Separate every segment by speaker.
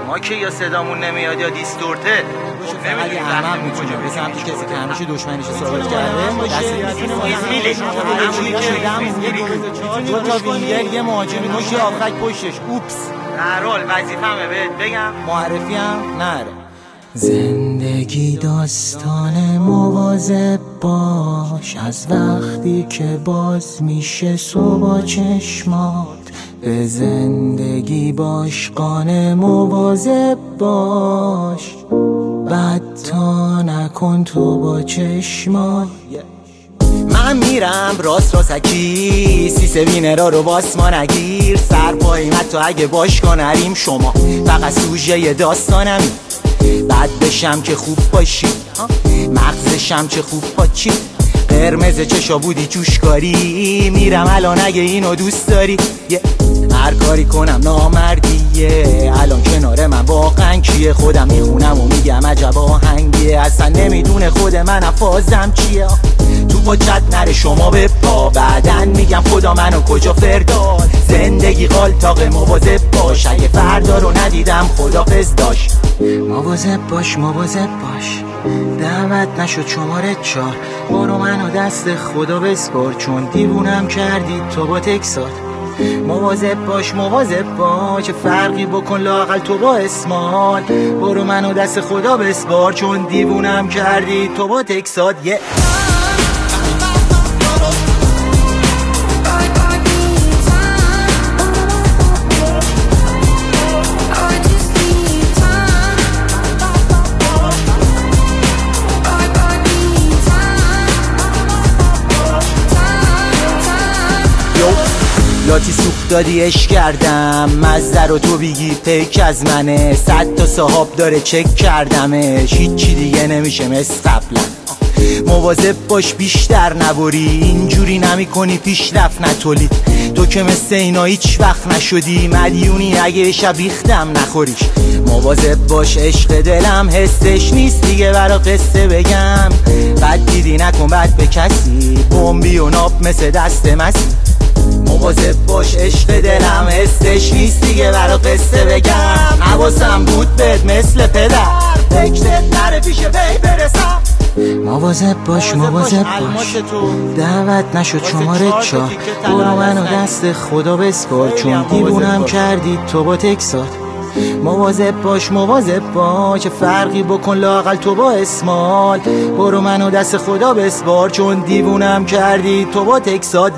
Speaker 1: ما که یا صدامون نمیاد یا دیستورته
Speaker 2: فقط یه احمق میتونه به سمت کسی که همیشه دشمنیش ثابت کرده دو تا وینگر یه مهاجم نوشی آفک پشتش. اوپس
Speaker 1: هرحال وظیفه‌مه بهت بگم
Speaker 2: معرفی هم نره. زندگی داستان مواظب باش از وقتی که باز میشه صبح چشمات. به زندگی باش قانع مواظب باش بد تا نکن تو با چشمات. من میرم راست راستکی سیسه وینرا رو واسما نگیر. سر پایین حتی اگه باشگاه نریم شما فقط سوژه داستانمی. بد بشم که خوب باشی مغزشم چه خوب پاچی. قرمز چشا بودی جوشکاری میرم الان اگه اینو دوست داری. هر کاری کنم نامردیه الان کنار من واقعا کیه. خودم میخونم و میگم عجب آهنگیه اصلا نمیدونه خود من افازم چیه. تو پاچت نره شما به پا بعدن میگم خدا منو کجا فرداد. زندگی قالتاق مواظب باش اگه فردا رو ندیدم خدافظ داشت. مواظب باش مواظب باش دعوت نشد شماره 4. برو منو دست خدا بسپار چون دیوونم کردی تو با تکسات. مواظب باش چه فرقی بکن لااقل تو با اسمال. برو منو دست خدا بسپار چون دیوونم کردی تو با تکسات. لاتی سوخت دادی اش کردم مزده رو تو بگی پیک از منه. 100 تا صاحب داره چک کردمش هیچی دیگه نمیشه مثل قبلا. مواظب باش بیشتر نبری اینجوری نمی کنی پیشرفت نتولید. تو که مثل اینا هیچ وقت نشدی مدیونی اگه شب ریختم نخوریش. مواظب باش عشق دلم حسش نیست دیگه برا قصه بگم. بد دیدی نکن بد به کسی بمبی و ناب مثل دست مسی. مواظب باش عشق دلم حسش نیست دیگه برا قصه بگم. حواسم بود بهت مثل پدر فکرت نره پیش بی برسم. مواظب باش دعوت نشد شماره 4. برو منو دست خدا بسپار چون دیوونم کردی تو با تکسات. مواظب باش چه فرقی بکن لااقل تو با اسمال. برو منو دست خدا بسپار چون دیوونم کردی تو با تکسات.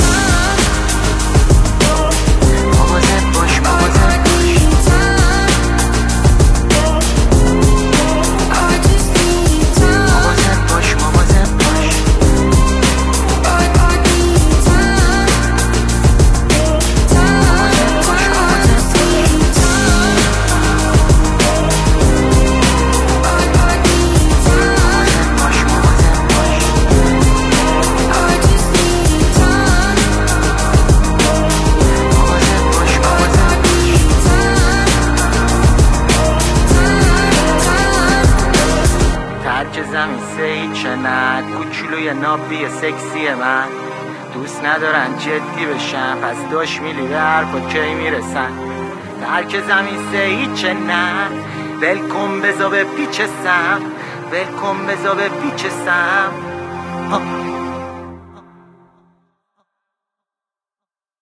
Speaker 1: که زمین سید چند کوچولوی نابی سکسی من دوست ندارن جدی بشن پس داش میلی به حرفا کی میرسن. ترک زمین سید چند ولکن بزا به پیچ سم